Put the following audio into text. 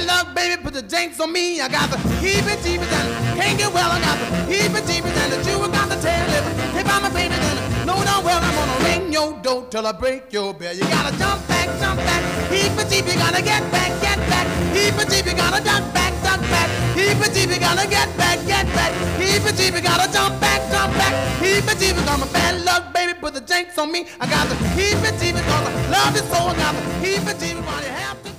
luck, baby, put the jinx on me. I got the heebie-jeebies and can't get well. I got the heebie-jeebies and the Jew got the tail. If I'm a baby, then know darn well I'm gonna ring your door till I break your bell. You gotta jump back, heebie-jeebie, gotta get back, heebie-jeebie, gotta duck back, heebie-jeebie, gotta get back, heebie-jeebie, gotta jump back, heebie-jeebie, got my bad luck, baby, put the jinx on me. I got the heebie-jeebie, cause I love you so. I got the heebie-jeebie, why you have to